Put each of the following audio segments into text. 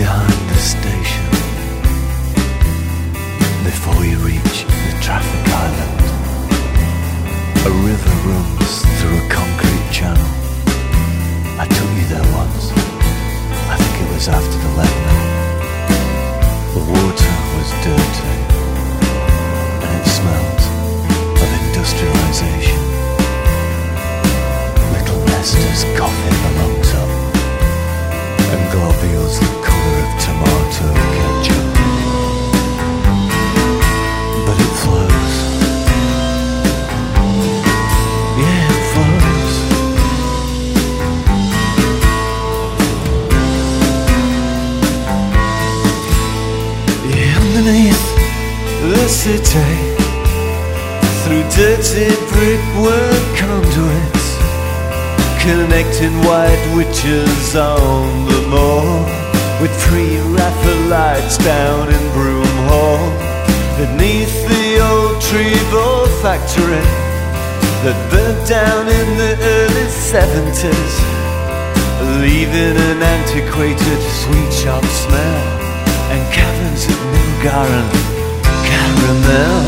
behind the station, before you reach the traffic island, a river runs through a concrete channel. I took you there once. I think it was after the letdown. The water was dirty, and it smelled of industrialization. Little nesters coughing the lungs up, and globules the colour of tomato ketchup. But it flows. Yeah, it flows. Yeah, underneath the city, through dirty brickwork conduits, connecting white witches on the moor, with pre-Raphaelites down in Broom Hall, beneath the old Trevor factory that burnt down in the early 70s, leaving an antiquated sweet shop smell and caverns of nougat and caramel.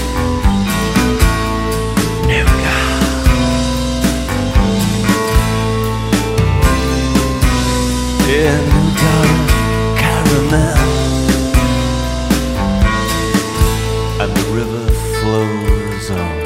Yeah, nougat and caramel. And the river flows on.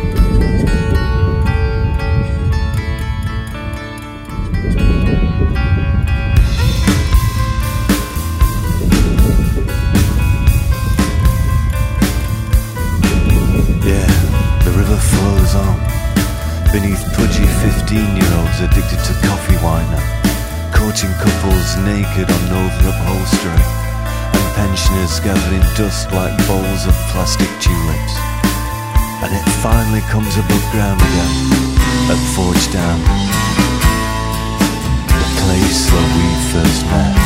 Yeah, the river flows on, beneath pudgy 15-year-olds addicted to coffee wine, courting couples naked on Nova upholstery, and pensioners gathering dust like bowls of plastic tulips. And it finally comes above ground again at Forge Dam, the place where we first met.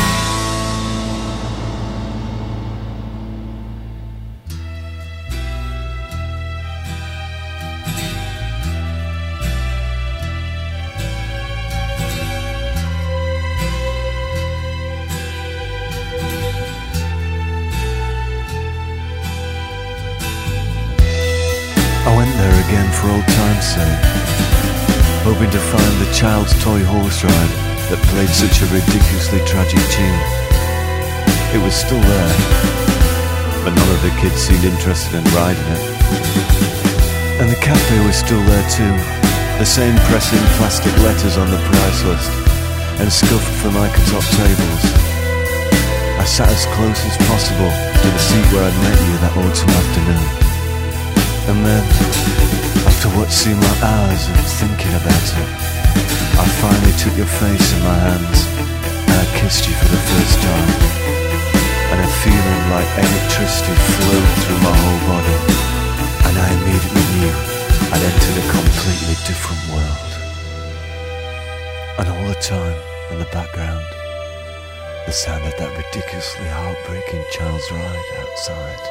I went there again for old time's sake, hoping to find the child's toy horse ride that played such a ridiculously tragic tune. It was still there, but none of the kids seemed interested in riding it. And the cafe was still there too, the same pressing plastic letters on the price list, and scuffed formica top tables. I sat as close as possible to the seat where I'd met you that autumn afternoon. And then, after what seemed like hours of thinking about it, I finally took your face in my hands, and I kissed you for the first time. And a feeling like electricity flowed through my whole body, and I immediately knew I'd entered a completely different world. And all the time, in the background, the sound of that ridiculously heartbreaking child's ride outside.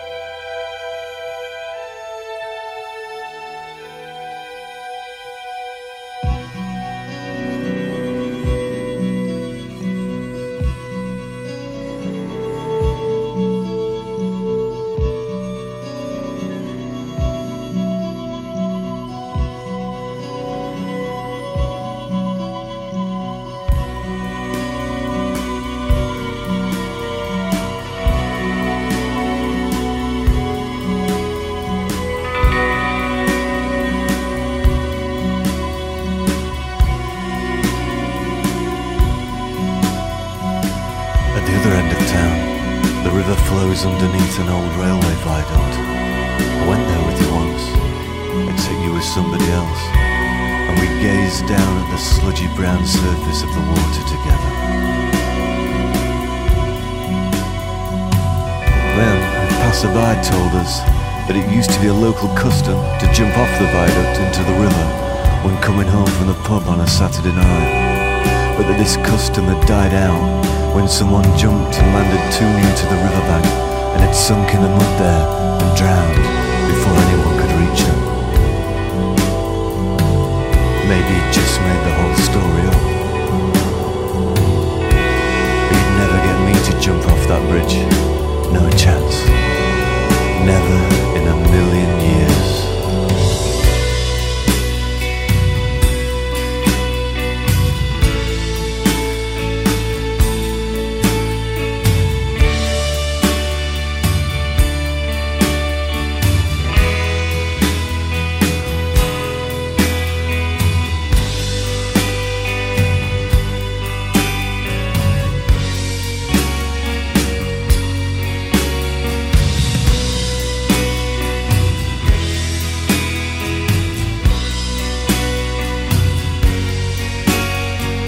Underneath an old railway viaduct. I went there with you once, except you were somebody else, and we gazed down at the sludgy brown surface of the water together. Then a passerby told us that it used to be a local custom to jump off the viaduct into the river when coming home from the pub on a Saturday night, but that this custom had died out when someone jumped and landed too near to the riverbank and had sunk in the mud there and drowned before anyone could reach him. Maybe he just made the whole story up. But you'd never get me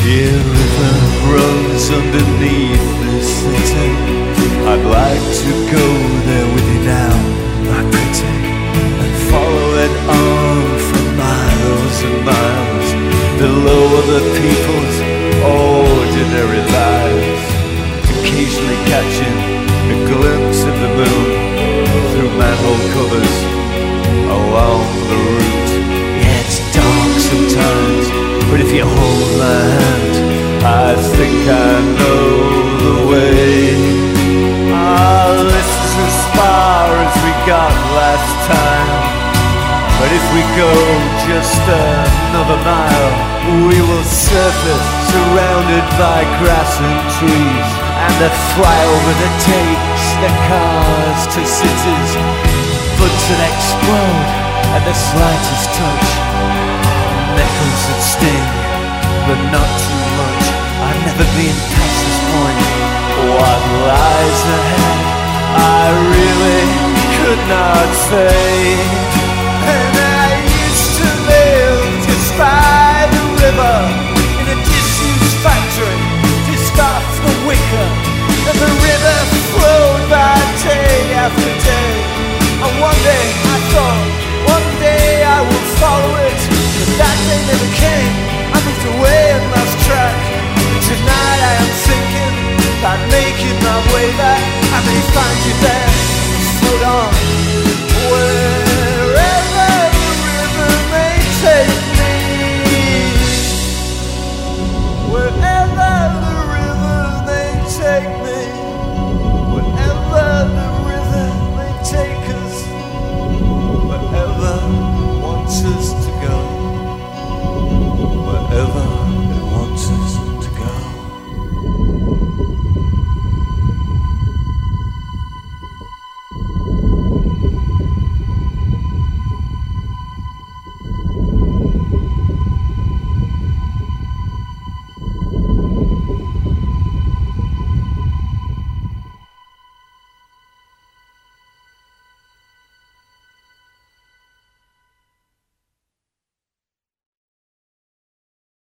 Your river runs underneath the city. I'd like to go there with you now, my pretty, and follow it on for miles and miles, below other people's ordinary lives, occasionally catching a glimpse of the moon through manhole covers along the route. Yeah, it's dark sometimes, but if you hold my hand, I think I know the way. This is as far as we got last time, but if we go just another mile, we will surface surrounded by grass and trees, and the flyover that takes the cars to cities, buds that explode at the slightest touch, nettles that sting, but not too much. I've never been past this point. What lies ahead, I really could not say.